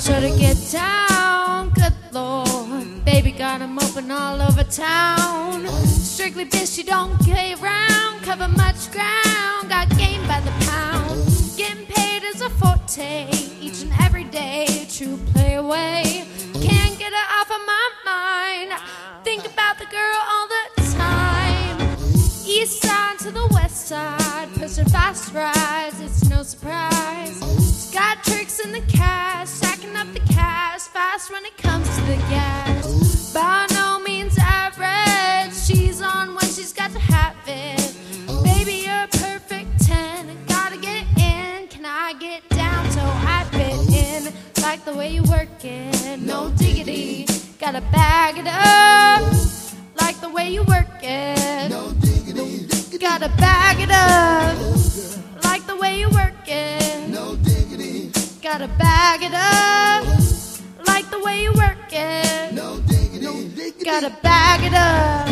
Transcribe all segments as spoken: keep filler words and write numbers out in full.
Should I get down? Good Lord, baby got 'em open all over town. Strictly bitch, you don't play around. Cover much ground, got game by the pound. Getting paid is a forte, each and every day. True play away, can't get her off of my mind. Think about the girl all the time. East side to the west side, pushing fast rides, it's no surprise. She's got tricks in the cash, stacking up the cash fast when it comes to the gas. By no means average, she's on when she's got to have it. Baby, you're a perfect ten, gotta get in. Can I get down so I fit in? Like the way you work it, no diggity. Gotta bag it up, like the way you work it. No diggity. Gotta bag it up, like the way you work it. No diggity. Gotta bag it up, like the way you work it. No diggity. Gotta bag it up.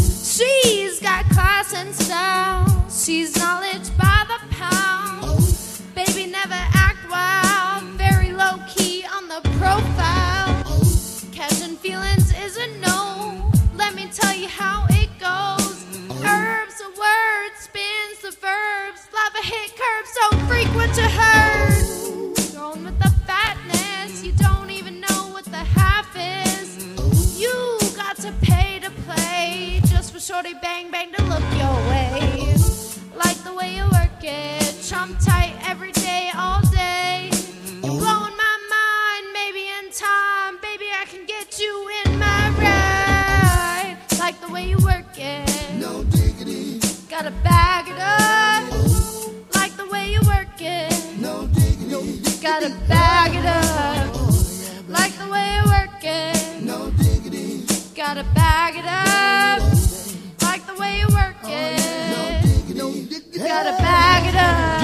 She's got class and style, she's knowledge by the pound. Baby, never act wild, very low key on the profile. Catching feelings is a no, let me tell you how it goes. Herbs a word, spins the verbs, love a hit curve, so frequent to hurt. Going with the fatness, you don't even know what the half is. You got to pay to play, just for shorty bang bang to look your way. Like the way you work it, chump tight every day, all day. You're blowing my mind, maybe in time, baby I can get you in my ride. Like the way you work it, no diggity. Gotta bag it up, like the way you work it. No diggity. Gotta bag it up, like the way you work it. No diggity. Gotta bag it up, like the way you work it. Gotta bag it up.